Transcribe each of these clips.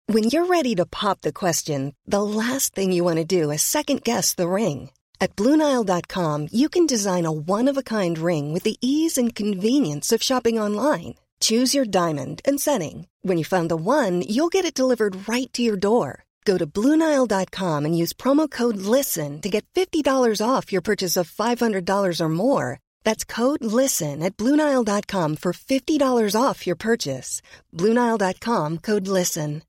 When you're ready to pop the question, the last thing you want to do is second-guess the ring. At BlueNile.com, you can design a one-of-a-kind ring with the ease and convenience of shopping online. Choose your diamond and setting. When you find the one, you'll get it delivered right to your door. Go to BlueNile.com and use promo code LISTEN to get $50 off your purchase of $500 or more. That's code LISTEN at BlueNile.com for $50 off your purchase. BlueNile.com, code LISTEN.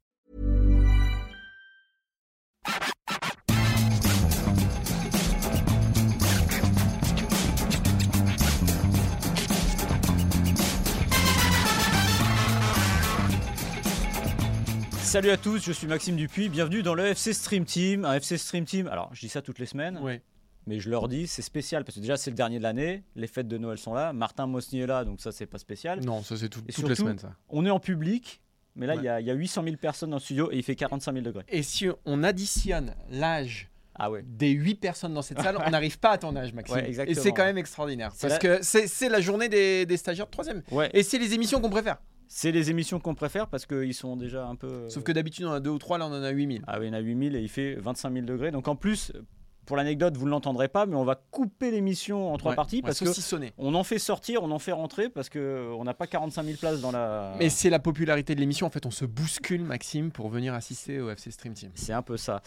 Salut à tous, je suis Maxime Dupuis, bienvenue dans le FC Stream Team. Un FC Stream Team, alors je dis ça toutes les semaines, oui. Mais je leur dis c'est spécial parce que déjà c'est le dernier de l'année, les fêtes de Noël sont là, Martin Mosny est là donc ça c'est pas spécial. Non, ça c'est toutes surtout, les semaines ça. On est en public, mais là il y a 800 000 personnes dans le studio et il fait 45 000 degrés. Et si on additionne l'âge des 8 personnes dans cette salle, on n'arrive pas à ton âge, Maxime. Ouais, exactement. Et c'est quand même extraordinaire parce que c'est la journée des stagiaires de 3e. Ouais. Et c'est les émissions qu'on préfère. C'est les émissions qu'on préfère parce qu'ils sont déjà un peu... Sauf que d'habitude, on en a 2 ou 3, là on en a 8000. Ah oui, il y en a 8000 et il fait 25 000 degrés. Donc en plus, pour l'anecdote, vous ne l'entendrez pas, mais on va couper l'émission en 3 parties parce qu'on en fait sortir, on en fait rentrer parce qu'on n'a pas 45 000 places dans la... Mais c'est la popularité de l'émission. En fait, on se bouscule, Maxime, pour venir assister au FC Stream Team. C'est un peu ça.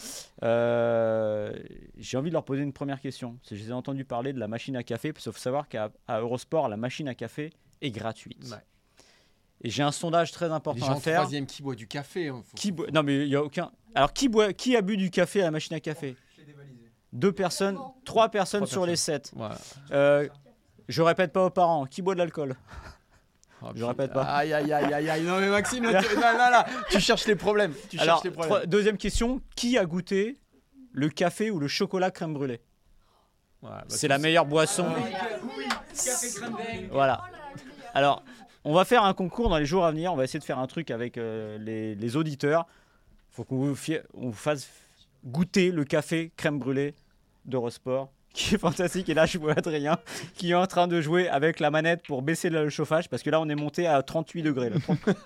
J'ai envie de leur poser une première question. Je les ai entendu parler de la machine à café, parce qu'il faut savoir qu'à Eurosport, la machine à café est gratuite. Ouais. Et j'ai un sondage très important à faire. Les gens 3e qui boit du café. Non, mais il n'y a aucun. Alors, qui a bu du café à la machine à café ? Je l'ai dévalisé. 2 personnes, 3 personnes sur les 7. Voilà. Je répète pas aux parents. Qui boit de l'alcool ? Je répète pas. Aïe. Non, mais Maxime, là, tu cherches les problèmes. Deuxième question. Qui a goûté le café ou le chocolat crème brûlée ? C'est la meilleure boisson. Oui, café crème brûlée. Voilà. Alors. On va faire un concours dans les jours à venir. On va essayer de faire un truc avec les auditeurs. Il faut qu'on vous fasse goûter le café crème brûlée d'Eurosport, qui est fantastique. Et là, je vois Adrien qui est en train de jouer avec la manette pour baisser le chauffage, parce que là, on est monté à 38 degrés. Là.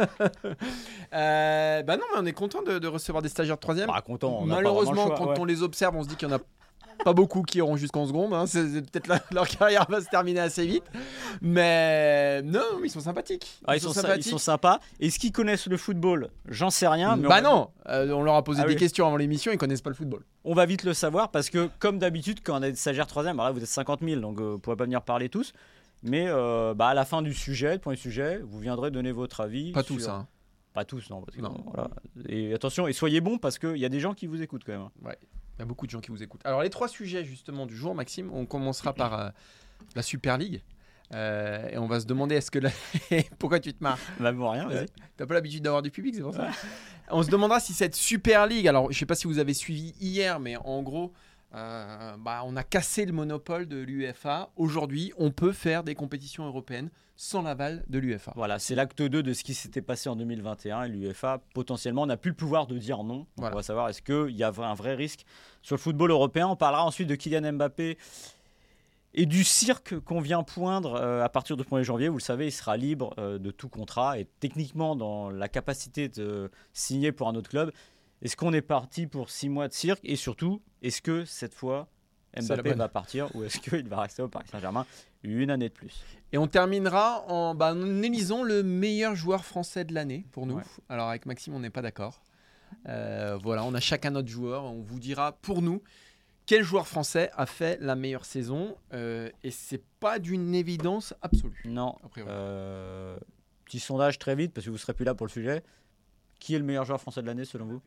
Non, mais on est content de recevoir des stagiaires de 3e. Content. Malheureusement, quand on les observe, on se dit qu'il y en a pas beaucoup qui auront jusqu'en seconde, hein. C'est peut-être leur carrière va se terminer assez vite, mais non, ils sont sympathiques. Ils sont sympas. Est-ce qu'ils connaissent le football ? J'en sais rien. Mais on leur a posé des questions avant l'émission, ils connaissent pas le football. On va vite le savoir parce que, comme d'habitude, quand on a des stagiaires 3e, alors là vous êtes 50 000, donc vous pourrez pas venir parler tous, mais à la fin du sujet, premier sujet, vous viendrez donner votre avis. Pas tous, hein. Pas tous, non. Voilà. Et attention, et soyez bons parce qu'il y a des gens qui vous écoutent quand même. Ouais. Il y a beaucoup de gens qui vous écoutent. Alors, les 3 sujets justement du jour, Maxime, on commencera par la Super League. Et on va se demander pourquoi tu te marres ? Bon, rien, vas-y. T'as pas l'habitude d'avoir du public, c'est pour ça. On se demandera si cette Super League, alors je sais pas si vous avez suivi hier, mais en gros, on a cassé le monopole de l'UEFA. Aujourd'hui, on peut faire des compétitions européennes sans l'aval de l'UEFA. Voilà, c'est l'acte 2 de ce qui s'était passé en 2021 et l'UEFA potentiellement n'a plus le pouvoir de dire non. Voilà. On va savoir est-ce qu'il y a un vrai risque sur le football européen. On parlera ensuite de Kylian Mbappé et du cirque qu'on vient poindre à partir du 1er janvier. Vous le savez, il sera libre de tout contrat et techniquement dans la capacité de signer pour un autre club. Est-ce qu'on est parti pour 6 mois de cirque ? Et surtout, est-ce que cette fois Mbappé va partir ou est-ce qu'il va rester au Paris Saint-Germain une année de plus ? Et on terminera en élisant le meilleur joueur français de l'année pour nous. Ouais. Alors avec Maxime, on n'est pas d'accord. Voilà, on a chacun notre joueur. On vous dira pour nous quel joueur français a fait la meilleure saison. Et c'est pas d'une évidence absolue. Non. Petit sondage très vite parce que vous serez plus là pour le sujet. Qui est le meilleur joueur français de l'année selon vous ?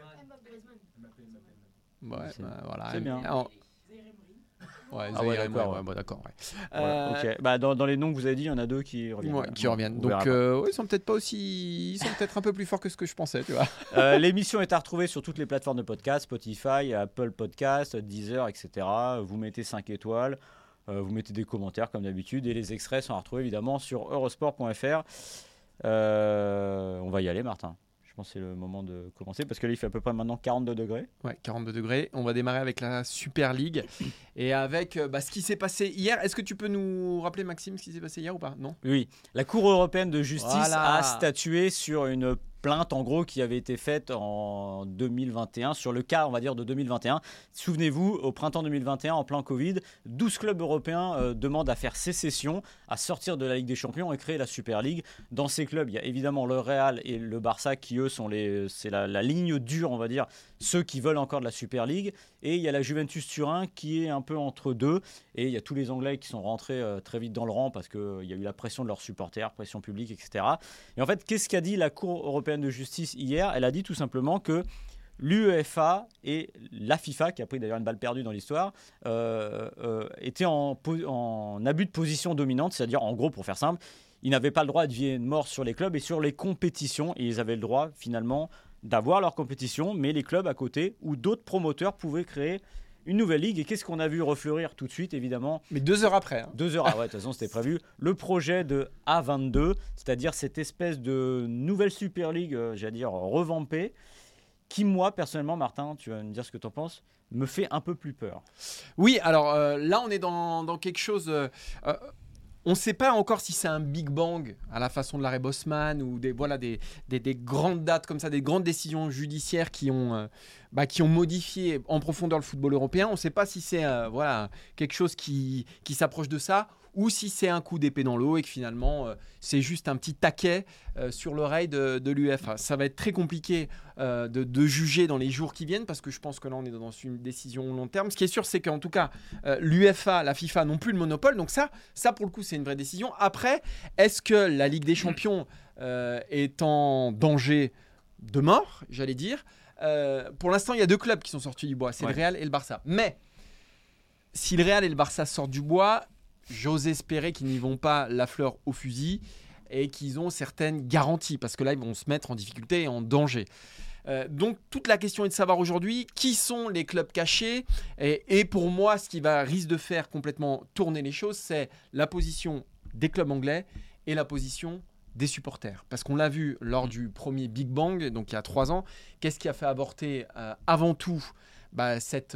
Voilà. C'est bien. D'accord. Dans les noms que vous avez dit, il y en a 2 qui reviennent. Donc, ils sont peut-être pas aussi. Ils sont peut-être un peu plus forts que ce que je pensais, tu vois. L'émission est à retrouver sur toutes les plateformes de podcast, Spotify, Apple Podcast, Deezer, etc. Vous mettez 5 étoiles, vous mettez des commentaires comme d'habitude, et les extraits sont à retrouver évidemment sur eurosport.fr. On va y aller, Martin. Je pense que c'est le moment de commencer parce que là il fait à peu près maintenant 42 degrés. Ouais, 42 degrés. On va démarrer avec la Super League et avec ce qui s'est passé hier. Est-ce que tu peux nous rappeler, Maxime, ce qui s'est passé hier ou pas ? Non ? Oui, la Cour européenne de justice a statué sur une plainte en gros qui avait été faite en 2021 sur le cas, on va dire, de 2021. Souvenez-vous, au printemps 2021, en plein Covid, 12 clubs européens demandent à faire sécession, à sortir de la Ligue des Champions et créer la Super League. Dans ces clubs, il y a évidemment le Real et le Barça qui, eux, c'est la ligne dure, on va dire, ceux qui veulent encore de la Super League. Et il y a la Juventus Turin qui est un peu entre deux. Et il y a tous les Anglais qui sont rentrés très vite dans le rang parce qu'il y a eu la pression de leurs supporters, pression publique, etc. Et en fait, qu'est-ce qu'a dit la Cour européenne de justice hier? Elle a dit tout simplement que l'UEFA et la FIFA, qui a pris d'ailleurs une balle perdue dans l'histoire, étaient en abus de position dominante, c'est-à-dire, en gros, pour faire simple, ils n'avaient pas le droit de vie et de mort sur les clubs et sur les compétitions, et ils avaient le droit, finalement, d'avoir leur compétition, mais les clubs à côté, ou d'autres promoteurs pouvaient créer une nouvelle ligue. Et qu'est-ce qu'on a vu refleurir tout de suite, évidemment? Mais 2 heures après. 2 heures, de toute façon, c'était prévu. Le projet de A22, c'est-à-dire cette espèce de nouvelle Super League, j'allais dire, revampée, qui, moi, personnellement, Martin, tu vas me dire ce que tu en penses, me fait un peu plus peur. Oui, alors là, on est dans quelque chose... on ne sait pas encore si c'est un Big Bang à la façon de l'arrêt Bosman ou des grandes dates comme ça, des grandes décisions judiciaires qui ont modifié en profondeur le football européen. On ne sait pas si c'est quelque chose qui s'approche de ça ou si c'est un coup d'épée dans l'eau et que finalement c'est juste un petit taquet sur l'oreille de l'UEFA. Ça va être très compliqué de juger dans les jours qui viennent parce que je pense que là on est dans une décision long terme. Ce qui est sûr, c'est qu'en tout cas l'UEFA, la FIFA n'ont plus le monopole, donc ça pour le coup c'est une vraie décision. Après, est-ce que la Ligue des Champions est en danger de mort, j'allais dire? Pour l'instant, il y a 2 clubs qui sont sortis du bois, c'est le Real et le Barça. Mais si le Real et le Barça sortent du bois, j'ose espérer qu'ils n'y vont pas la fleur au fusil et qu'ils ont certaines garanties parce que là, ils vont se mettre en difficulté et en danger. Donc, toute la question est de savoir aujourd'hui qui sont les clubs cachés. Et pour moi, ce qui risque de faire complètement tourner les choses, c'est la position des clubs anglais et la position des supporters. Parce qu'on l'a vu lors du premier Big Bang, donc il y a 3 ans, qu'est-ce qui a fait avorter avant tout cette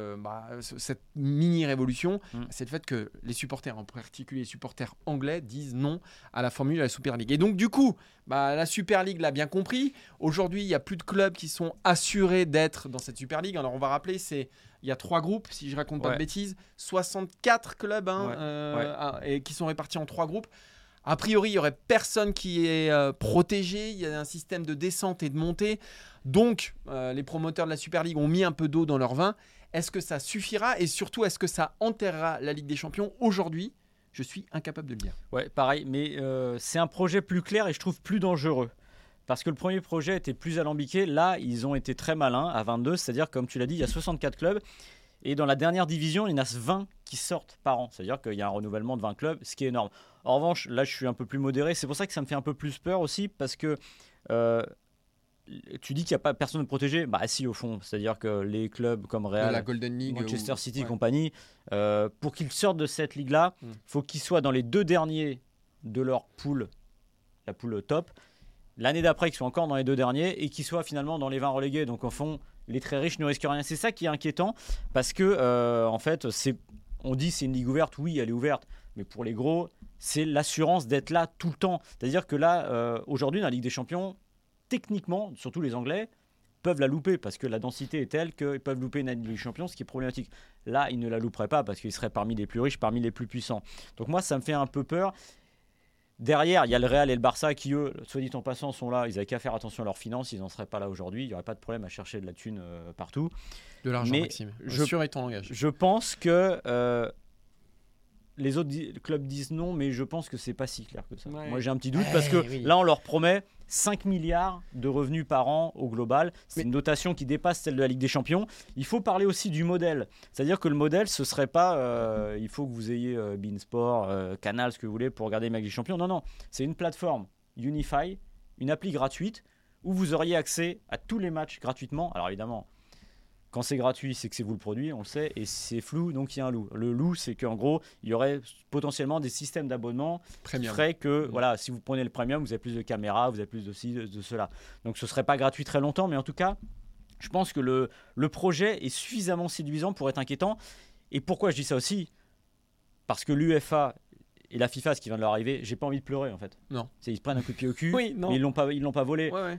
mini-révolution, c'est le fait que les supporters, en particulier les supporters anglais, disent non à la formule de la Super League. Et donc du coup, la Super League l'a bien compris. Aujourd'hui, il n'y a plus de clubs qui sont assurés d'être dans cette Super League. Alors on va rappeler, il y a 3 groupes, si je ne raconte pas de bêtises, 64 clubs et qui sont répartis en 3 groupes. A priori, il n'y aurait personne qui est protégé. Il y a un système de descente et de montée. Donc, les promoteurs de la Super League ont mis un peu d'eau dans leur vin. Est-ce que ça suffira? Et surtout, est-ce que ça enterrera la Ligue des Champions? Aujourd'hui, je suis incapable de le dire. Ouais, pareil. Mais c'est un projet plus clair et je trouve plus dangereux. Parce que le premier projet était plus alambiqué. Là, ils ont été très malins à 22. C'est-à-dire, comme tu l'as dit, il y a 64 clubs. Et dans la dernière division, il y en a 20 qui sortent par an. C'est-à-dire qu'il y a un renouvellement de 20 clubs, ce qui est énorme. En revanche, là, je suis un peu plus modéré. C'est pour ça que ça me fait un peu plus peur aussi, parce que tu dis qu'il n'y a pas personne de protégé. Bah si, au fond. C'est-à-dire que les clubs comme Real, la Golden League, Manchester City et compagnie, pour qu'ils sortent de cette ligue-là, il faut qu'ils soient dans les 2 derniers de leur poule, la poule top. L'année d'après, qu'ils soient encore dans les 2 derniers et qu'ils soient finalement dans les 20 relégués. Donc, au fond, les très riches ne risquent rien. C'est ça qui est inquiétant parce que, en fait, on dit c'est une ligue ouverte. Oui, elle est ouverte. Mais pour les gros, c'est l'assurance d'être là tout le temps. C'est-à-dire que là, aujourd'hui, dans la Ligue des Champions, techniquement, surtout les Anglais, peuvent la louper parce que la densité est telle qu'ils peuvent louper une Ligue des Champions, ce qui est problématique. Là, ils ne la louperaient pas parce qu'ils seraient parmi les plus riches, parmi les plus puissants. Donc moi, ça me fait un peu peur. Derrière, il y a le Real et le Barça qui, eux, soit dit en passant, sont là. Ils n'avaient qu'à faire attention à leurs finances. Ils n'en seraient pas là aujourd'hui. Il n'y aurait pas de problème à chercher de la thune partout. De l'argent, Maxime. Sûr est ton langage. Je pense que les autres clubs disent non, mais je pense que c'est pas si clair que ça. Ouais. Moi, j'ai un petit doute parce que là, on leur promet 5 milliards de revenus par an au global. C'est une dotation qui dépasse celle de la Ligue des Champions. Il faut parler aussi du modèle. C'est-à-dire que le modèle, ce serait pas il faut que vous ayez beIN Sport, Canal, ce que vous voulez pour regarder la Ligue des Champions. Non, non. C'est une plateforme Unify, une appli gratuite où vous auriez accès à tous les matchs gratuitement. Alors évidemment, quand c'est gratuit, c'est que c'est vous le produit, on le sait, et c'est flou, donc il y a un loup. Le loup, c'est qu'en gros, il y aurait potentiellement des systèmes d'abonnement qui feraient que, voilà, si vous prenez le premium, vous avez plus de caméras, vous avez plus de ci, de cela. Donc ce ne serait pas gratuit très longtemps, mais en tout cas, je pense que le projet est suffisamment séduisant pour être inquiétant. Et pourquoi je dis ça aussi? Parce que l'UEFA et la FIFA, ce qui vient de leur arriver, j'ai pas envie de pleurer en fait. Non. Ils se prennent un coup de pied au cul, oui, non. Mais ils l'ont pas volé. Ouais.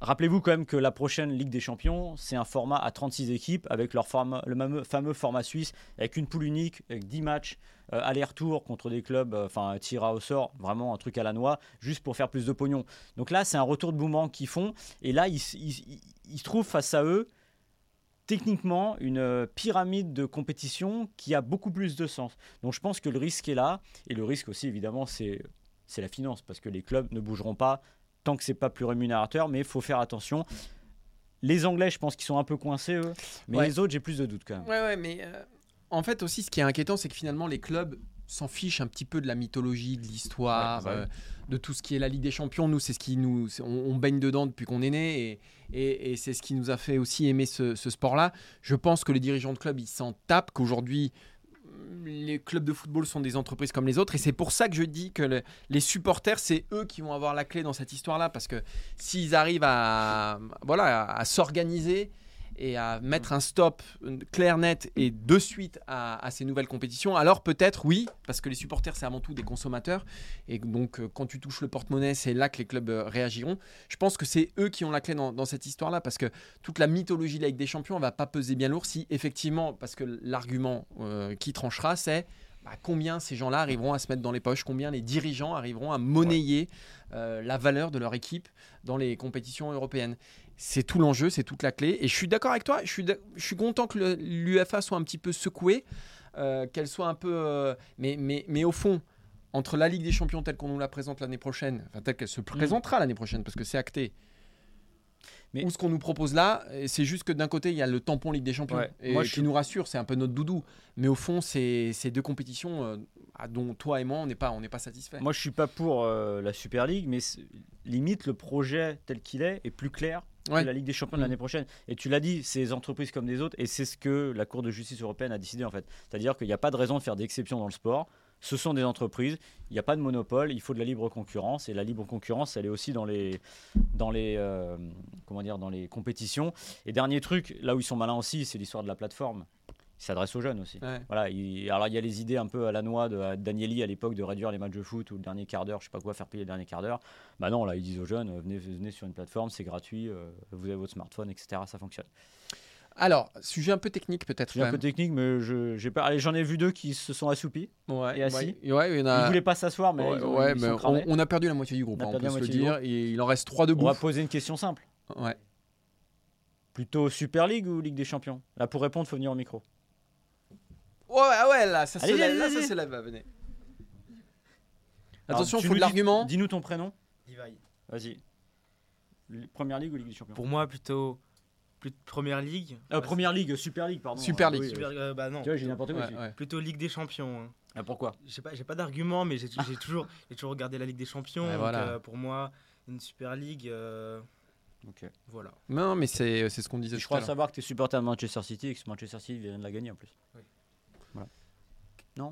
Rappelez-vous quand même que la prochaine Ligue des Champions, c'est un format à 36 équipes avec le fameux format suisse, avec une poule unique, avec 10 matchs, aller-retour contre des clubs, tir au sort, vraiment un truc à la noix, juste pour faire plus de pognon. Donc là, c'est un retour de boomerang qu'ils font. Et là, ils se trouvent face à eux, techniquement, une pyramide de compétition qui a beaucoup plus de sens. Donc je pense que le risque est là. Et le risque aussi, évidemment, c'est la finance, parce que les clubs ne bougeront pas tant que c'est pas plus rémunérateur, mais il faut faire attention. Les Anglais, je pense qu'ils sont un peu coincés, eux, mais les autres, j'ai plus de doutes quand même. Ouais, mais en fait aussi, ce qui est inquiétant, c'est que finalement, les clubs s'en fichent un petit peu de la mythologie, de l'histoire, de tout ce qui est la Ligue des Champions. Nous, c'est ce qui on baigne dedans depuis qu'on est né, et c'est ce qui nous a fait aussi aimer ce sport-là. Je pense que les dirigeants de clubs, ils s'en tapent, qu'aujourd'hui, les clubs de football sont des entreprises comme les autres, et c'est pour ça que je dis que les supporters, c'est eux qui vont avoir la clé dans cette histoire-là, parce que s'ils arrivent à s'organiser et à mettre un stop clair, net et de suite à ces nouvelles compétitions, alors peut-être oui, parce que les supporters, c'est avant tout des consommateurs, et donc quand tu touches le porte-monnaie, c'est là que les clubs réagiront. Je pense que c'est eux qui ont la clé dans cette histoire-là, parce que toute la mythologie de la Ligue des Champions, elle va pas peser bien lourd si effectivement, parce que l'argument qui tranchera, c'est combien ces gens-là arriveront à se mettre dans les poches, combien les dirigeants arriveront à monnayer la valeur de leur équipe dans les compétitions européennes. C'est tout l'enjeu, c'est toute la clé. Et je suis d'accord avec toi, je suis content que l'UEFA soit un petit peu secouée, qu'elle soit un peu... mais au fond, entre la Ligue des Champions telle qu'on nous la présente l'année prochaine, telle qu'elle se présentera l'année prochaine, parce que c'est acté, ou ce qu'on nous propose là, c'est juste que d'un côté, il y a le tampon Ligue des Champions. Et moi, qui nous rassure, c'est un peu notre doudou. Mais au fond, c'est deux compétitions dont toi et moi, on n'est pas satisfaits. Moi, je ne suis pas pour la Super League, mais limite, le projet tel qu'il est plus clair que la Ligue des Champions de l'année prochaine. Et tu l'as dit, c'est des entreprises comme des autres, et c'est ce que la Cour de justice européenne a décidé en fait. C'est-à-dire qu'il n'y a pas de raison de faire d'exception dans le sport. Ce sont des entreprises, il n'y a pas de monopole, il faut de la libre concurrence, et la libre concurrence, elle est aussi dans les compétitions. Et dernier truc, là où ils sont malins aussi, c'est l'histoire de la plateforme. Ils s'adressent aux jeunes aussi. Ouais. Voilà, alors il y a les idées un peu à la noix de Danieli à l'époque de réduire les matchs de foot ou le dernier quart d'heure, je sais pas quoi, faire payer le dernier quart d'heure. Bah non, là ils disent aux jeunes, venez sur une plateforme, c'est gratuit, vous avez votre smartphone, etc. Ça fonctionne. Alors, sujet un peu technique peut-être. Un peu technique, mais j'en ai vu deux qui se sont assoupis et assis. Ils ne voulaient pas s'asseoir, mais ils sont cramés. On a perdu la moitié du groupe, on peut se le dire. Et il en reste 3 debout. On va poser une question simple. Ouais. Plutôt Super League ou Ligue des Champions ? Là, pour répondre, il faut venir au micro. Ouais, là, ça se lève, venez. Attention, il faut de l'argument. Dis-nous ton prénom. Divaï. Vas-y. Première Ligue ou Ligue des Champions ? Pour moi, plutôt Première Ligue. Première Ligue, Super League, pardon. Super League. Non. Tu vois, j'ai n'importe quoi. Plutôt Ligue des Champions. Hein. Ah, pourquoi ? J'ai pas d'argument, mais j'ai toujours regardé la Ligue des Champions. Donc, pour moi, une Super League. Okay. Voilà. Non, mais c'est ce qu'on disait. Je crois savoir que tu es supporter de Manchester City et que Manchester City vient de la gagner en plus. Oui. Voilà. Non ?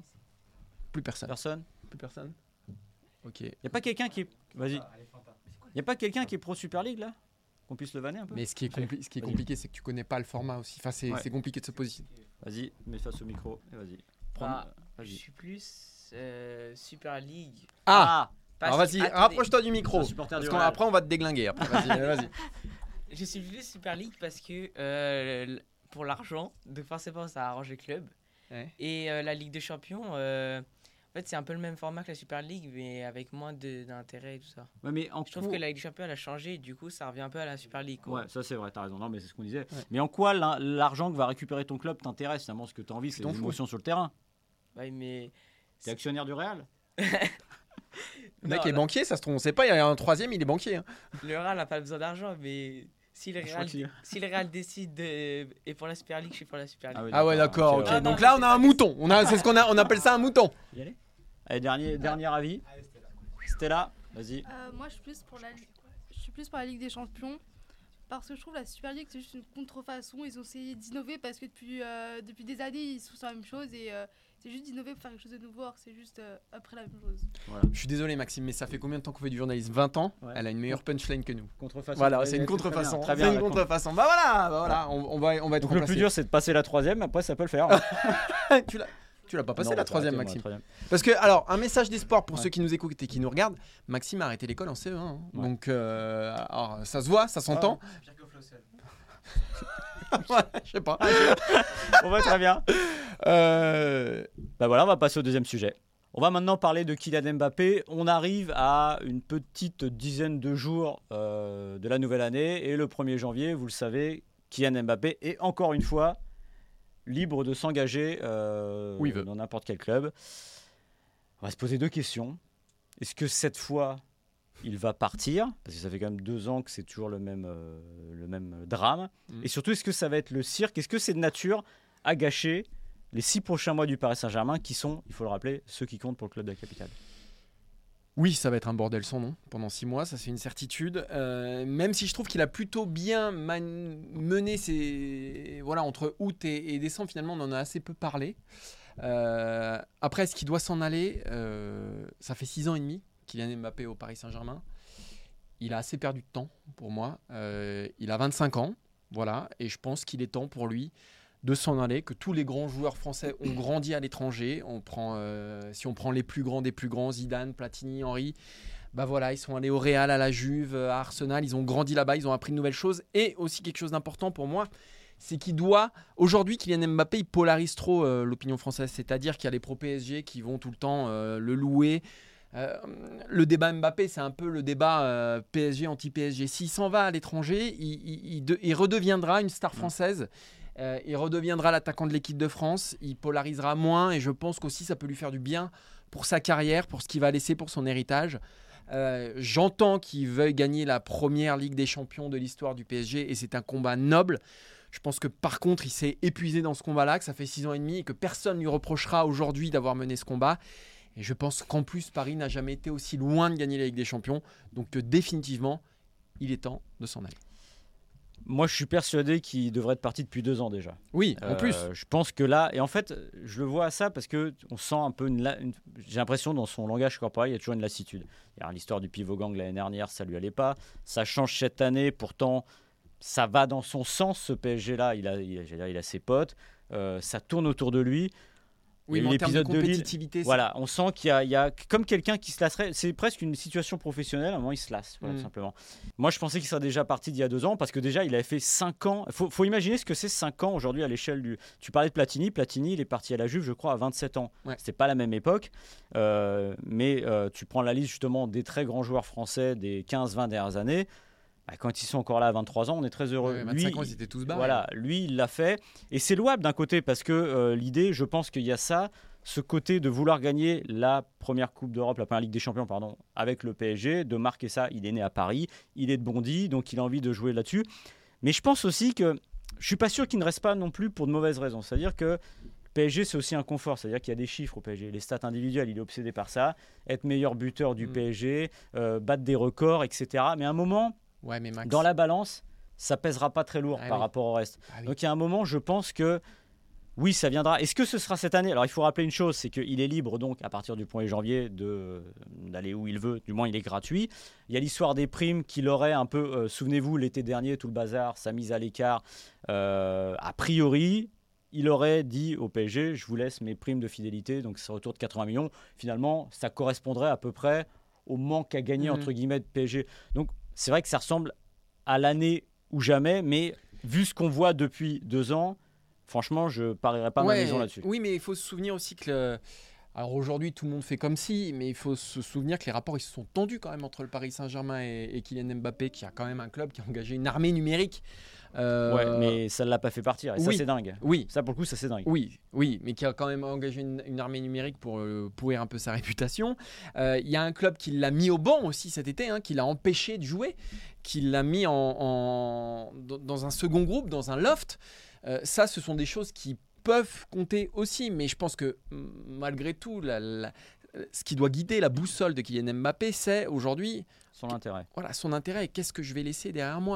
Plus personne. Plus personne ? Ok. Y a pas quelqu'un qui est... Vas-y. Y a pas quelqu'un qui est pro Super League là ? Qu'on puisse le vanner un peu ? Mais ce qui est compliqué, c'est que tu connais pas le format aussi. Enfin, c'est compliqué de se positionner. Vas-y, mets face au micro et vas-y. Je suis plus Super League. Alors vas-y, rapproche-toi du micro. Parce qu'après, on va te déglinguer. Après, vas-y. Je suis plus Super League parce que pour l'argent, donc forcément, ça arrange les clubs. Ouais. Et la Ligue des Champions, en fait, c'est un peu le même format que la Super League, mais avec moins d'intérêt et tout ça. Ouais, mais je trouve que la Ligue des Champions, elle a changé, et du coup, ça revient un peu à la Super League. Quoi. Ouais, ça c'est vrai, t'as raison. Non, mais c'est ce qu'on disait. Ouais. Mais en quoi l'argent que va récupérer ton club t'intéresse ? Finalement, ce que t'as envie, c'est l'émotion sur le terrain. Ouais, mais... T'es actionnaire du Real ? Le mec est banquier, ça se trouve, on sait pas, il y a un troisième, il est banquier. Hein. Le Real n'a pas besoin d'argent, mais si le Real décide et pour la Super League, je suis pour la Super League. Ah ouais, d'accord, ok. Donc là, on a un mouton. C'est ce qu'on appelle ça un mouton. Allez, dernier avis. Stella, vas-y. Moi, je suis plus pour la Ligue des Champions. Parce que je trouve la Super League, c'est juste une contrefaçon. Ils ont essayé d'innover parce que depuis des années, ils sont sur la même chose. Et c'est juste d'innover pour faire quelque chose de nouveau. C'est juste après la même chose. Voilà. Je suis désolé, Maxime, mais ça fait combien de temps qu'on fait du journalisme ? 20 ans. Ouais. Elle a une meilleure punchline que nous. Contrefaçon. Voilà, c'est une contrefaçon. Très bien, c'est une contrefaçon. Bah voilà. On va être donc le plus dur, c'est de passer la troisième. Après, ça peut le faire. Tu Tu l'as pas passé la troisième, Maxime. Parce que, alors, un message d'espoir pour ceux qui nous écoutent et qui nous regardent. Maxime a arrêté l'école en CE1. Hein. Ouais. Donc, alors, ça se voit, ça s'entend. Pire que Flossel. Je sais pas. On va très bien. Bah voilà, on va passer au deuxième sujet. On va maintenant parler de Kylian Mbappé. On arrive à une petite dizaine de jours de la nouvelle année. Et le 1er janvier, vous le savez, Kylian Mbappé est encore une fois libre de s'engager dans n'importe quel club. On va se poser 2 questions. Est-ce que cette fois, il va partir ? Parce que ça fait quand même 2 ans que c'est toujours le même drame. Et surtout, est-ce que ça va être le cirque ? Est-ce que c'est de nature à gâcher les 6 prochains mois du Paris Saint-Germain qui sont, il faut le rappeler, ceux qui comptent pour le club de la capitale ? Oui, ça va être un bordel sans nom pendant 6 mois, ça c'est une certitude. Même si je trouve qu'il a plutôt bien mené entre août et décembre, finalement on en a assez peu parlé. Après, est-ce qu'il doit s'en aller ? Ça fait 6 ans et demi Kylian Mbappé au Paris Saint-Germain. Il a assez perdu de temps pour moi. Il a 25 ans, voilà, et je pense qu'il est temps pour lui de s'en aller, que tous les grands joueurs français ont grandi à l'étranger. Si on prend les plus grands des plus grands, Zidane, Platini, Henry, ils sont allés au Real, à la Juve, à Arsenal, ils ont grandi là-bas, ils ont appris de nouvelles choses. Et aussi quelque chose d'important pour moi, c'est aujourd'hui, Kylian Mbappé, il polarise trop l'opinion française, c'est-à-dire qu'il y a les pro-PSG qui vont tout le temps le louer. Le débat Mbappé, c'est un peu le débat PSG anti-PSG. S'il s'en va à l'étranger, il redeviendra une star française. Il redeviendra l'attaquant de l'équipe de France, il polarisera moins et je pense qu'aussi ça peut lui faire du bien pour sa carrière, pour ce qu'il va laisser pour son héritage. J'entends qu'il veuille gagner la première Ligue des Champions de l'histoire du PSG et c'est un combat noble. Je pense que par contre il s'est épuisé dans ce combat-là, que ça fait 6 ans et demi et que personne ne lui reprochera aujourd'hui d'avoir mené ce combat. Et je pense qu'en plus Paris n'a jamais été aussi loin de gagner la Ligue des Champions, donc définitivement il est temps de s'en aller. Moi, je suis persuadé qu'il devrait être parti depuis 2 ans déjà. Oui, en plus. Je pense que là, et en fait, je le vois à ça parce que on sent un peu j'ai l'impression dans son langage corporel, il y a toujours une lassitude. Il y a l'histoire du pivot gang l'année dernière, ça lui allait pas. Ça change cette année, pourtant, ça va dans son sens. Ce PSG-là, il a ses potes, ça tourne autour de lui. Oui, mais en termes de compétitivité, voilà, on sent qu'il y a comme quelqu'un qui se lasserait. C'est presque une situation professionnelle. À un moment, il se lasse, tout simplement. Moi, je pensais qu'il serait déjà parti d'il y a 2 ans parce que déjà, il avait fait 5 ans. Faut imaginer ce que c'est 5 ans aujourd'hui à l'échelle du. Tu parlais de Platini. Platini, il est parti à la Juve, je crois, à 27 ans. Ouais. C'était pas la même époque. Mais tu prends la liste justement des très grands joueurs français des 15-20 dernières années. Quand ils sont encore là à 23 ans, on est très heureux. Ouais, 25 ans, ils étaient tous barrés. Voilà, lui, il l'a fait. Et c'est louable d'un côté parce que l'idée, je pense qu'il y a ce côté de vouloir gagner la première Coupe d'Europe, la première Ligue des Champions, avec le PSG, de marquer ça. Il est né à Paris, il est de Bondy, donc il a envie de jouer là-dessus. Mais je pense aussi que je ne suis pas sûr qu'il ne reste pas non plus pour de mauvaises raisons. C'est-à-dire que le PSG, c'est aussi un confort. C'est-à-dire qu'il y a des chiffres au PSG. Les stats individuelles, il est obsédé par ça. Être meilleur buteur du PSG, battre des records, etc. Mais à un moment... Ouais, mais Max... Dans la balance, ça pèsera pas très lourd par rapport au reste. Donc il y a un moment, je pense que oui, ça viendra. Est-ce que ce sera cette année ? Alors il faut rappeler une chose, c'est qu'il est libre donc à partir du 1er janvier d'aller où il veut. Du moins, il est gratuit. Il y a l'histoire des primes qu'il aurait un peu. Souvenez-vous, l'été dernier, tout le bazar, sa mise à l'écart. A priori, il aurait dit au PSG, je vous laisse mes primes de fidélité, donc c'est autour de 80 millions. Finalement, ça correspondrait à peu près au manque à gagner entre guillemets de PSG. Donc c'est vrai que ça ressemble à l'année ou jamais, mais vu ce qu'on voit depuis 2 ans, franchement, je ne parierais pas ma maison là-dessus. Oui, mais il faut se souvenir aussi que... Alors aujourd'hui, tout le monde fait comme si, mais il faut se souvenir que les rapports ils se sont tendus quand même entre le Paris Saint-Germain et Kylian Mbappé, qui a quand même un club qui a engagé une armée numérique. Ouais, mais ça ne l'a pas fait partir, et ça c'est dingue. Oui. Ça pour le coup, ça c'est dingue. Oui, mais qui a quand même engagé une armée numérique pour pourrir un peu sa réputation. Il y a un club qui l'a mis au banc aussi cet été, qui l'a empêché de jouer, qui l'a mis dans un second groupe, dans un loft. Ça, ce sont des choses qui peuvent compter aussi, mais je pense que malgré tout, ce qui doit guider la boussole de Kylian Mbappé, c'est aujourd'hui son intérêt. Voilà, son intérêt. Qu'est-ce que je vais laisser derrière moi ?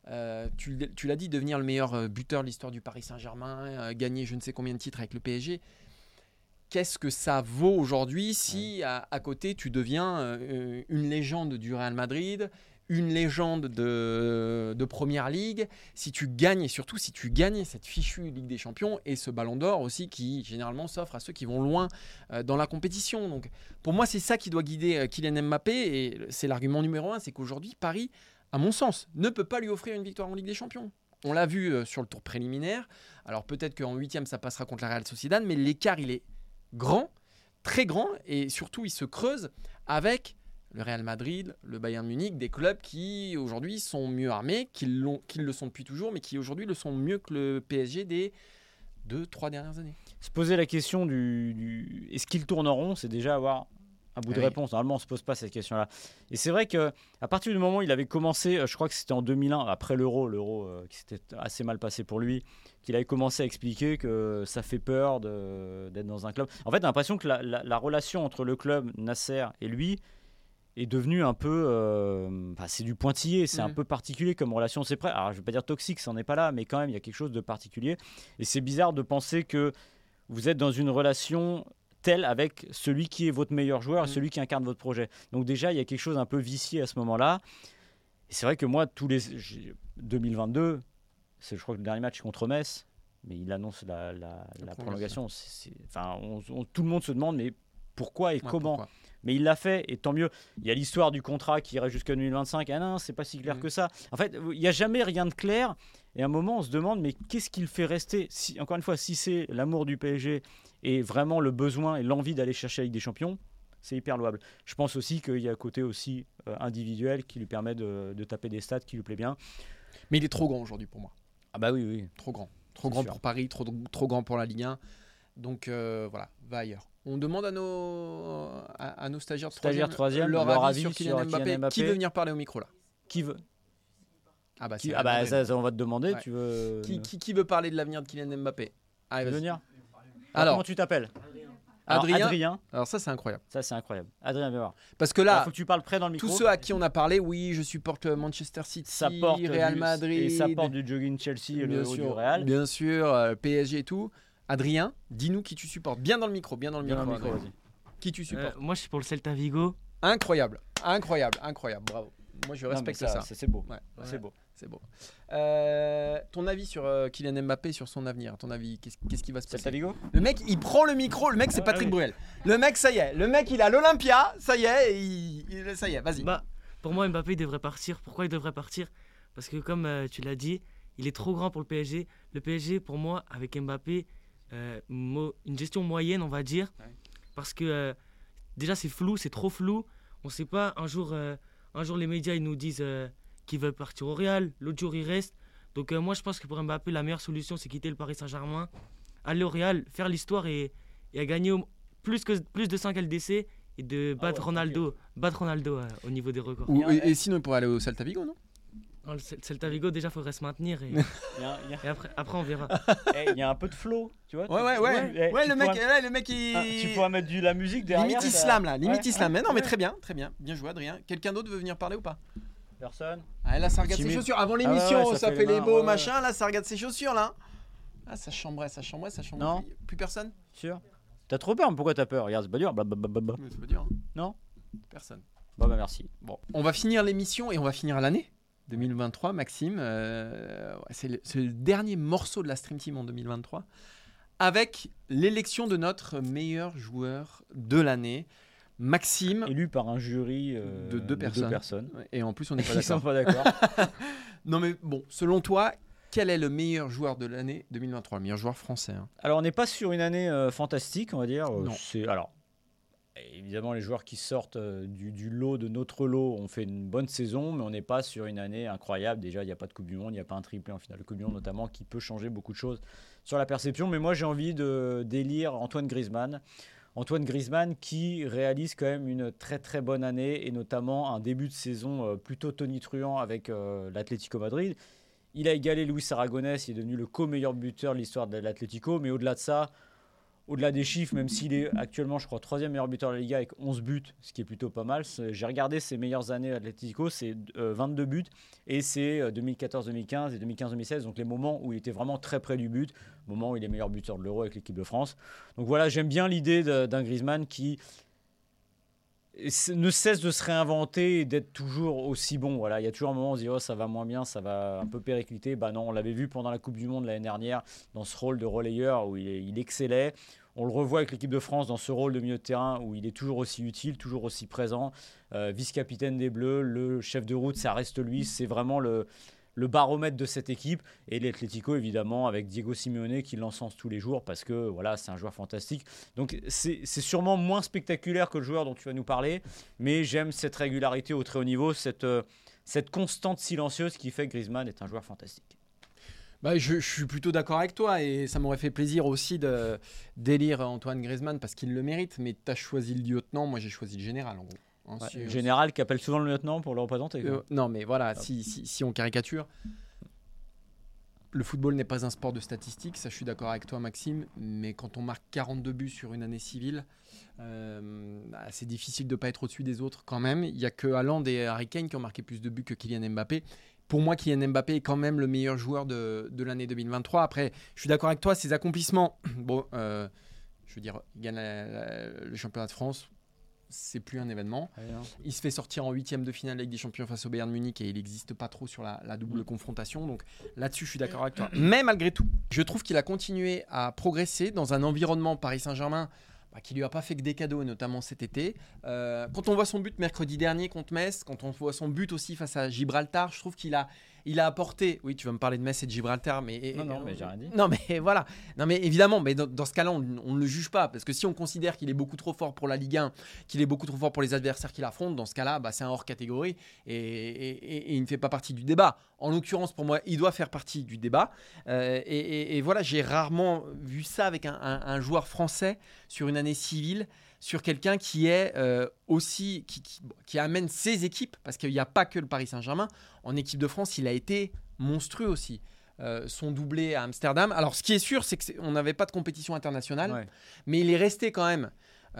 Tu l'as dit, devenir le meilleur buteur de l'histoire du Paris Saint-Germain, gagner je ne sais combien de titres avec le PSG. Qu'est-ce que ça vaut aujourd'hui si à côté tu deviens une légende du Real Madrid, une légende de Première Ligue, si tu gagnes, et surtout si tu gagnes cette fichue Ligue des Champions et ce Ballon d'Or aussi qui généralement s'offre à ceux qui vont loin dans la compétition. Donc pour moi, c'est ça qui doit guider Kylian Mbappé, et c'est l'argument numéro 1, c'est qu'aujourd'hui, Paris, à mon sens, ne peut pas lui offrir une victoire en Ligue des Champions. On l'a vu sur le tour préliminaire. Alors peut-être qu'en 8e, ça passera contre la Real Sociedad, mais l'écart, il est grand, très grand, et surtout, il se creuse avec le Real Madrid, le Bayern Munich, des clubs qui aujourd'hui sont mieux armés, qui le sont depuis toujours, mais qui aujourd'hui le sont mieux que le PSG des 2-3 dernières années. Se poser la question du est-ce qu'ils tourneront, c'est déjà avoir un bout de réponse. Normalement, on ne se pose pas cette question-là. Et c'est vrai qu'à partir du moment où il avait commencé, je crois que c'était en 2001, après l'Euro qui s'était assez mal passé pour lui, qu'il avait commencé à expliquer que ça fait peur d'être dans un club. En fait, on a l'impression que la relation entre le club, Nasser et lui, est devenu un peu... c'est du pointillé, c'est un peu particulier comme relation. C'est prêt. Alors, je ne vais pas dire toxique, ça n'en est pas là, mais quand même, il y a quelque chose de particulier. Et c'est bizarre de penser que vous êtes dans une relation telle avec celui qui est votre meilleur joueur et celui qui incarne votre projet. Donc déjà, il y a quelque chose un peu vicié à ce moment-là. Et c'est vrai que moi, 2022, je crois que le dernier match contre Metz, mais il annonce la prolongation. Tout le monde se demande, mais pourquoi et comment ? Pourquoi ? Mais il l'a fait, et tant mieux. Il y a l'histoire du contrat qui irait jusqu'à 2025. Ah non, c'est pas si clair que ça. En fait, il n'y a jamais rien de clair. Et à un moment, on se demande, mais qu'est-ce qu'il fait rester ? Encore une fois, si c'est l'amour du PSG et vraiment le besoin et l'envie d'aller chercher la Ligue des Champions, c'est hyper louable. Je pense aussi qu'il y a un côté aussi individuel qui lui permet de taper des stats qui lui plaît bien. Mais il est trop grand aujourd'hui pour moi. Ah bah oui. Trop grand. Trop grand pour Paris, trop grand pour la Ligue 1. Donc voilà, va ailleurs. On demande à nos stagiaires de troisième leur avis sur Kylian Mbappé. Qui veut venir parler au micro là ? Qui veut ? Ça, on va te demander. Ouais. Tu veux... Qui veut parler de l'avenir de Kylian Mbappé ? Allez, vas-y. Venir. Alors, comment tu t'appelles ? Adrien. Alors ça, c'est incroyable. Adrien, viens voir. Parce que là, faut que tu parles près dans le micro. Tous ceux à qui on a parlé, oui, je supporte Manchester City, Real Madrid. Et ça porte du jogging Chelsea, le haut du Real. Bien sûr, PSG et tout. Adrien, dis-nous qui tu supportes. Bien dans le micro, vas-y. Qui tu supportes ? Moi, je suis pour le Celta Vigo. Incroyable. Bravo. Moi, je respecte ça. C'est beau. Ouais. C'est beau. Ton avis sur Kylian Mbappé, sur son avenir, à ton avis, qu'est-ce qui va se passer ? Celta Vigo ? Le mec, il prend le micro. Le mec, c'est Patrick Bruel. Le mec, ça y est. Le mec, il est à l'Olympia. Ça y est. Ça y est, vas-y. Pour moi, Mbappé devrait partir. Pourquoi il devrait partir ? Parce que comme tu l'as dit, il est trop grand pour le PSG. Le PSG, pour moi, avec Mbappé, une gestion moyenne, on va dire. Ouais. Parce que déjà, c'est flou, c'est trop flou. On ne sait pas. Un jour, les médias, ils nous disent qu'il veut partir au Real. L'autre jour, il reste. Donc moi, je pense que pour Mbappé, la meilleure solution, c'est quitter le Paris Saint-Germain, aller au Real, faire l'histoire et à gagner plus de 5 LDC et de battre Ronaldo au niveau des records. Et sinon, il pourrait aller au Celta Vigo, non ? Le Celta Vigo, déjà, il faudrait se maintenir. Et après, on verra. Il y a un peu de flow, tu vois. Ouais, le mec, tu pourras mettre de la musique derrière. Limite islam, là. Islam. Mais non, mais très bien. Bien joué, Adrien. Quelqu'un d'autre veut venir parler ou pas ? Personne. Là, ça regarde ses chaussures. Avant l'émission, ça fait les beaux machins. Là, ça regarde ses chaussures, là. Ah, ça chambrait. Non. Plus personne ? Sûr. T'as trop peur, mais pourquoi t'as peur ? Regarde, c'est pas dur. Mais c'est pas dur. Non ? Personne. Merci. Bon, on va finir l'émission et on va finir l'année 2023, Maxime. C'est le dernier morceau de la Stream Team en 2023 avec l'élection de notre meilleur joueur de l'année. Maxime, élu par un jury de deux personnes. Et en plus, on n'est pas d'accord. Ils sont pas d'accord. Non, mais bon, selon toi, quel est le meilleur joueur de l'année 2023, le meilleur joueur français ? Alors, on n'est pas sur une année fantastique, on va dire. Non. Évidemment, les joueurs qui sortent du lot, de notre lot, ont fait une bonne saison, mais on n'est pas sur une année incroyable. Déjà, il n'y a pas de Coupe du Monde, il n'y a pas un triplé en finale de Coupe du Monde, notamment, qui peut changer beaucoup de choses sur la perception. Mais moi, j'ai envie d'élire Antoine Griezmann. Antoine Griezmann qui réalise quand même une très très bonne année et notamment un début de saison plutôt tonitruant avec l'Atlético Madrid. Il a égalé Luis Aragonès, il est devenu le co-meilleur buteur de l'histoire de l'Atlético, mais au-delà de ça, au-delà des chiffres, même s'il est actuellement, je crois, 3e meilleur buteur de la Liga avec 11 buts, ce qui est plutôt pas mal. J'ai regardé ses meilleures années à l'Atlético, c'est 22 buts, et c'est 2014-2015 et 2015-2016, donc les moments où il était vraiment très près du but, moment où il est meilleur buteur de l'Euro avec l'équipe de France. Donc voilà, j'aime bien l'idée d'un Griezmann qui ne cesse de se réinventer et d'être toujours aussi bon. Voilà, il y a toujours un moment où on se dit ça va moins bien, ça va un peu péricliter. Bah non, on l'avait vu pendant la Coupe du Monde l'année dernière dans ce rôle de relayeur où il excellait. On le revoit avec l'équipe de France dans ce rôle de milieu de terrain où il est toujours aussi utile, toujours aussi présent. Vice-capitaine des Bleus, le chef de route, ça reste lui. C'est vraiment le baromètre de cette équipe. Et l'Atlético, évidemment, avec Diego Simeone qui l'encense tous les jours parce que voilà, c'est un joueur fantastique. Donc c'est sûrement moins spectaculaire que le joueur dont tu vas nous parler, mais j'aime cette régularité au très haut niveau, cette constante silencieuse qui fait que Griezmann est un joueur fantastique. Je suis plutôt d'accord avec toi et ça m'aurait fait plaisir aussi d'élire Antoine Griezmann parce qu'il le mérite, mais tu as choisi le lieutenant, moi j'ai choisi le général en gros. Le général qui appelle souvent le lieutenant pour le représenter. Non mais voilà, si on caricature, le football n'est pas un sport de statistiques, ça je suis d'accord avec toi Maxime, mais quand on marque 42 buts sur une année civile, c'est difficile de ne pas être au-dessus des autres quand même. Il n'y a que Haaland et Harry Kane qui ont marqué plus de buts que Kylian Mbappé. Pour moi, Kylian Mbappé est quand même le meilleur joueur de l'année 2023. Après, je suis d'accord avec toi, ses accomplissements. Je veux dire, il gagne le championnat de France, c'est plus un événement. Il se fait sortir en 8e de finale de Ligue des Champions face au Bayern Munich et il n'existe pas trop sur la double confrontation. Donc là-dessus, je suis d'accord avec toi. Mais malgré tout, je trouve qu'il a continué à progresser dans un environnement Paris Saint-Germain qui lui a pas fait que des cadeaux, notamment cet été. Quand on voit son but mercredi dernier contre Metz, quand on voit son but aussi face à Gibraltar, je trouve qu'il a apporté. Oui, tu vas me parler de Metz et de Gibraltar, mais non, mais j'ai rien dit. Non, mais voilà. Non, mais évidemment, mais dans ce cas-là, on ne le juge pas parce que si on considère qu'il est beaucoup trop fort pour la Ligue 1, qu'il est beaucoup trop fort pour les adversaires qu'il affronte, dans ce cas-là, c'est un hors catégorie et il ne fait pas partie du débat. En l'occurrence, pour moi, il doit faire partie du débat. Et voilà, j'ai rarement vu ça avec un joueur français sur une année civile, sur quelqu'un qui est aussi qui amène ses équipes, parce qu'il n'y a pas que le Paris Saint-Germain. En équipe de France, il a été monstrueux aussi. Son doublé à Amsterdam. Alors, ce qui est sûr, c'est qu'on n'avait pas de compétition internationale, mais il est resté quand même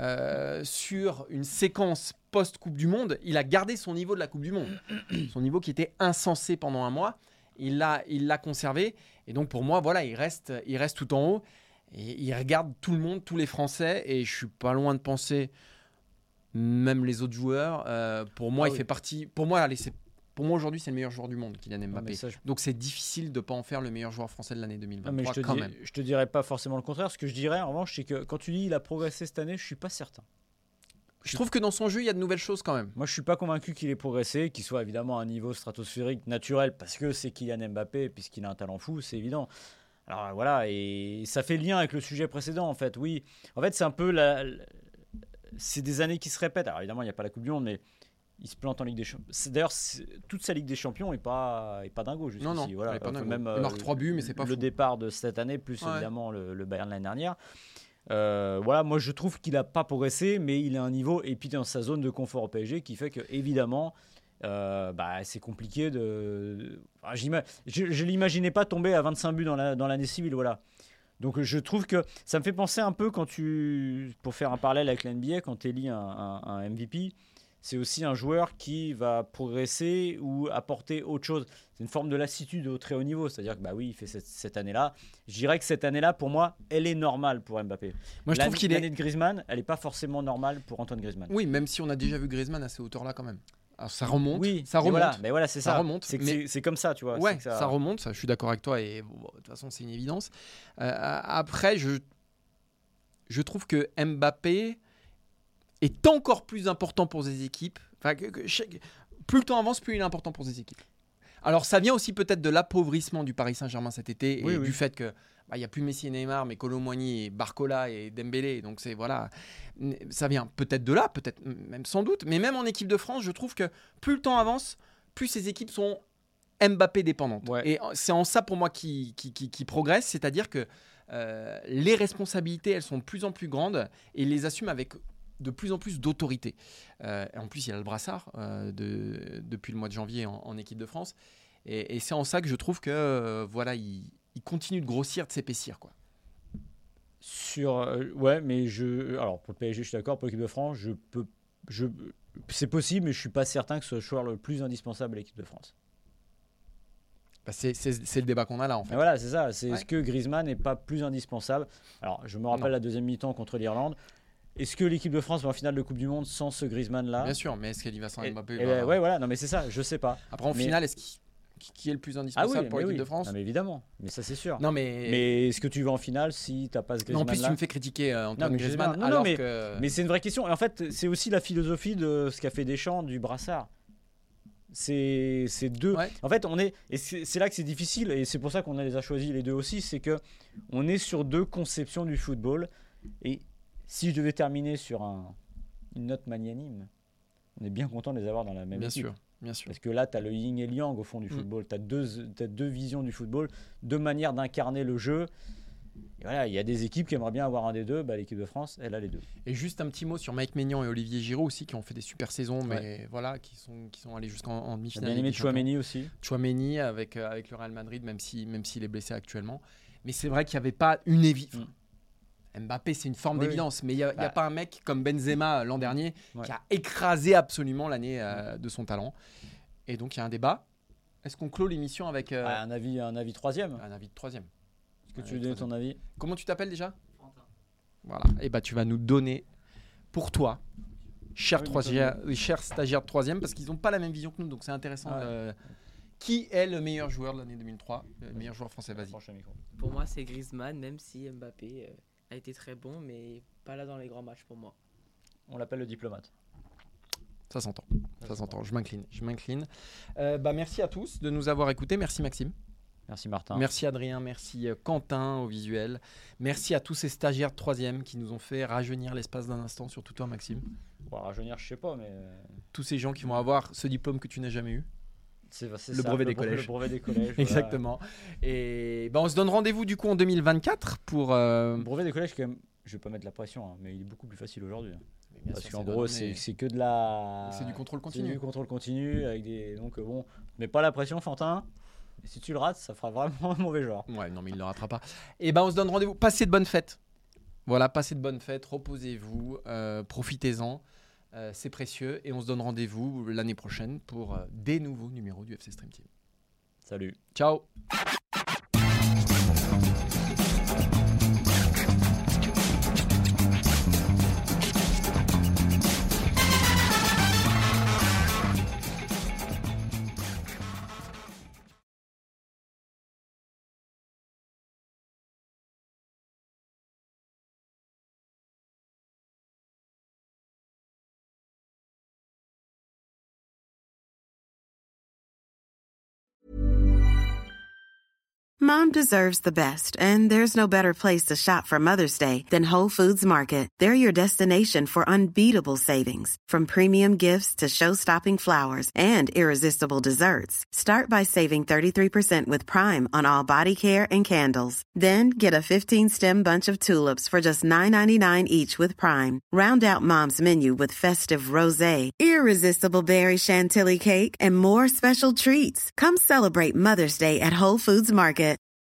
sur une séquence post-Coupe du Monde. Il a gardé son niveau de la Coupe du Monde, son niveau qui était insensé pendant un mois. Il l'a conservé. Et donc, pour moi, voilà, il reste tout en haut. Et il regarde tout le monde, tous les Français. Et je suis pas loin de penser, même les autres joueurs. Pour moi, il fait partie. Pour moi, aujourd'hui, c'est le meilleur joueur du monde, Kylian Mbappé. Donc, c'est difficile de ne pas en faire le meilleur joueur français de l'année 2023. Je te dirais pas forcément le contraire. Ce que je dirais, en revanche, c'est que quand tu dis il a progressé cette année, je suis pas certain. Je trouve que dans son jeu, il y a de nouvelles choses quand même. Moi, je suis pas convaincu qu'il ait progressé, qu'il soit évidemment à un niveau stratosphérique naturel parce que c'est Kylian Mbappé, puisqu'il a un talent fou, c'est évident. Alors voilà, et ça fait lien avec le sujet précédent en fait. Oui, en fait, c'est un peu c'est des années qui se répètent. Alors évidemment, il n'y a pas la Coupe du Monde, mais il se plante en Ligue des Champions. D'ailleurs, toute sa Ligue des Champions n'est pas dingo jusqu'ici. Non, voilà. il marque 3 buts, mais c'est pas fou. Le départ de cette année, plus évidemment le Bayern l'année dernière. Voilà, moi je trouve qu'il n'a pas progressé, mais il a un niveau et puis dans sa zone de confort au PSG qui fait que évidemment c'est compliqué je l'imaginais pas tomber à 25 buts dans l'année civile, voilà. Donc je trouve que ça me fait penser un peu pour faire un parallèle avec la NBA, quand tu élis un MVP, c'est aussi un joueur qui va progresser ou apporter autre chose. C'est une forme de lassitude au très haut niveau. C'est-à-dire que il fait cette année-là. Je dirais que cette année-là, pour moi, elle est normale pour Mbappé. Moi, je trouve l'année de Griezmann, elle n'est pas forcément normale pour Antoine Griezmann. Oui, même si on a déjà vu Griezmann à ces hauteurs-là quand même. Alors ça remonte, mais voilà, c'est ça. Remonte, c'est comme ça, tu vois. Ouais, ça remonte, ça, je suis d'accord avec toi et de toute façon c'est une évidence. Après, je trouve que Mbappé est encore plus important pour ses équipes. Enfin, plus le temps avance, plus il est important pour ses équipes. Alors ça vient aussi peut-être de l'appauvrissement du Paris Saint-Germain cet été et du fait que il n'y a plus Messi et Neymar, mais Kolo Muani et Barcola et Dembélé. Donc ça vient peut-être de là, peut-être même sans doute. Mais même en équipe de France, je trouve que plus le temps avance, plus ces équipes sont Mbappé dépendantes. Ouais. Et c'est en ça pour moi qui progresse, c'est-à-dire que les responsabilités, elles sont de plus en plus grandes et ils les assument avec de plus en plus d'autorité. En plus, il y a le brassard depuis le mois de janvier en équipe de France. Et c'est en ça que je trouve que il continue de grossir, de s'épaissir, quoi. Mais alors pour le PSG, je suis d'accord. Pour l'équipe de France, c'est possible, mais je suis pas certain que ce soit le joueur le plus indispensable à l'équipe de France. C'est le débat qu'on a là, en fait. Mais voilà, c'est ça. Est-ce que Griezmann n'est pas plus indispensable ? Alors, je me rappelle la deuxième mi-temps contre l'Irlande. Est-ce que l'équipe de France va en finale de Coupe du Monde sans ce Griezmann-là ? Bien sûr, mais est-ce qu'elle y va sans Mbappé ? Ouais, voilà, non mais c'est ça, je sais pas. Après, en finale, est-ce qui est le plus indispensable pour l'équipe de France ? Non mais évidemment, mais ça c'est sûr. Non mais est-ce que tu vas en finale si t'as pas ce Griezmann-là ? Non, en plus tu me fais critiquer Antoine Griezmann alors que... Mais c'est une vraie question. Et en fait, c'est aussi la philosophie de ce qu'a fait Deschamps du brassard. C'est deux. Ouais. En fait, c'est là que c'est difficile et c'est pour ça qu'on les a choisis les deux aussi, c'est que on est sur deux conceptions du football. Et si je devais terminer sur une note magnanime, on est bien content de les avoir dans la même équipe. Bien sûr. Parce que là, tu as le yin et le yang au fond du football. Tu as deux visions du football, deux manières d'incarner le jeu. Et voilà, il y a des équipes qui aimeraient bien avoir un des deux. L'équipe de France, elle a les deux. Et juste un petit mot sur Mike Maignan et Olivier Giroud aussi, qui ont fait des super saisons, mais voilà, qui sont allés jusqu'en demi-finale. J'ai bien aimé Tchouaméni aussi. Tchouaméni avec le Real Madrid, même s'il est blessé actuellement. Mais c'est vrai qu'il n'y avait pas une évidence. Mbappé, c'est une forme d'évidence, mais il n'y a pas un mec comme Benzema l'an dernier qui a écrasé absolument l'année de son talent. Et donc il y a un débat. Est-ce qu'on clôt l'émission avec un avis troisième ? Un avis de troisième. Est-ce que tu veux donner ton avis ? Comment tu t'appelles déjà ? Voilà. Et tu vas nous donner pour toi, cher stagiaire de troisième, parce qu'ils n'ont pas la même vision que nous, donc c'est intéressant. Qui est le meilleur joueur de l'année 2003 ? Le meilleur joueur français, vas-y. Pour moi, c'est Griezmann, même si Mbappé a été très bon, mais pas là dans les grands matchs pour moi. On l'appelle le diplomate. Ça s'entend. Je m'incline. Merci à tous de nous avoir écoutés. Merci Maxime. Merci Martin. Merci Adrien. Merci Quentin au visuel. Merci à tous ces stagiaires de 3e qui nous ont fait rajeunir l'espace d'un instant, surtout toi Maxime. Bon, rajeunir, je sais pas, mais... Tous ces gens qui vont avoir ce diplôme que tu n'as jamais eu. C'est le brevet des collèges. Le brevet des collèges. Exactement. Et on se donne rendez-vous du coup en 2024 pour... Le brevet des collèges, quand même, je vais pas mettre la pression, mais il est beaucoup plus facile aujourd'hui. Parce qu'en gros, c'est que de la... C'est du contrôle continu. C'est du contrôle continu. Avec donc bon, mais pas la pression, Fantin. Et si tu le rates, ça fera vraiment un mauvais genre. Ouais, non, mais il ne le ratera pas. Et on se donne rendez-vous. Passez de bonnes fêtes. Voilà, passez de bonnes fêtes. Reposez-vous. Profitez-en. C'est précieux. Et on se donne rendez-vous l'année prochaine pour des nouveaux numéros du FC Stream Team. Salut. Ciao. Mom deserves the best, and there's no better place to shop for Mother's Day than Whole Foods Market. They're your destination for unbeatable savings, from premium gifts to show-stopping flowers and irresistible desserts. Start by saving 33% with Prime on all body care and candles. Then get a 15-stem bunch of tulips for just $9.99 each with Prime. Round out Mom's menu with festive rosé, irresistible berry chantilly cake, and more special treats. Come celebrate Mother's Day at Whole Foods Market.